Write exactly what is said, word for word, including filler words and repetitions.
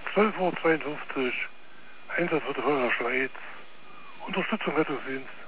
zwölf Uhr zweiundfünfzig, Einsatz für die Feuerwehr Schweiz, Unterstützung Rettungsdienst.